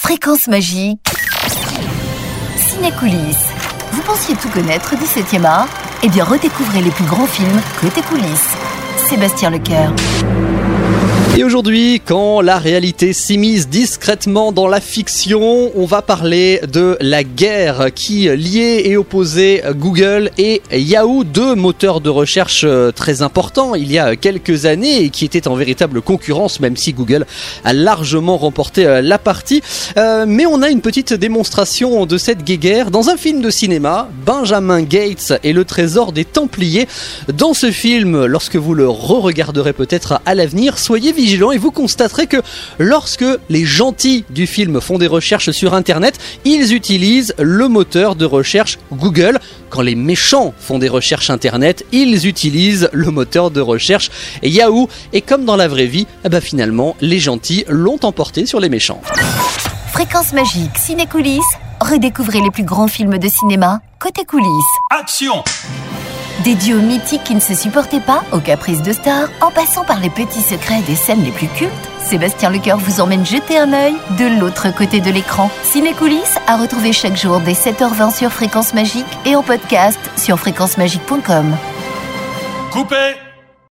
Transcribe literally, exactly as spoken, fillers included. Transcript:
Fréquence magique. Ciné-coulisses. Vous pensiez tout connaître du septième art ? Eh bien, redécouvrez les plus grands films côté coulisses. Sébastien Lecoeur. Et aujourd'hui, quand la réalité s'immisce discrètement dans la fiction, on va parler de la guerre qui liait et opposait Google et Yahoo, deux moteurs de recherche très importants il y a quelques années et qui étaient en véritable concurrence, même si Google a largement remporté la partie. Euh, mais on a une petite démonstration de cette guéguerre dans un film de cinéma, Benjamin Gates et le trésor des Templiers. Dans ce film, lorsque vous le re-regarderez peut-être à l'avenir, soyez vigilants et vous constaterez que lorsque les gentils du film font des recherches sur internet, ils utilisent le moteur de recherche Google. Quand les méchants font des recherches internet, ils utilisent le moteur de recherche Yahoo. Et comme dans la vraie vie, eh ben finalement, les gentils l'ont emporté sur les méchants. Fréquence magique, ciné-coulisses. Redécouvrez les plus grands films de cinéma côté coulisses. Action! Des duos mythiques qui ne se supportaient pas, aux caprices de stars, en passant par les petits secrets des scènes les plus cultes, Sébastien Lecoeur vous emmène jeter un œil de l'autre côté de l'écran. Ciné-coulisses à retrouver chaque jour dès sept heures vingt sur Fréquence Magique et en podcast sur fréquence magique point com. Coupé!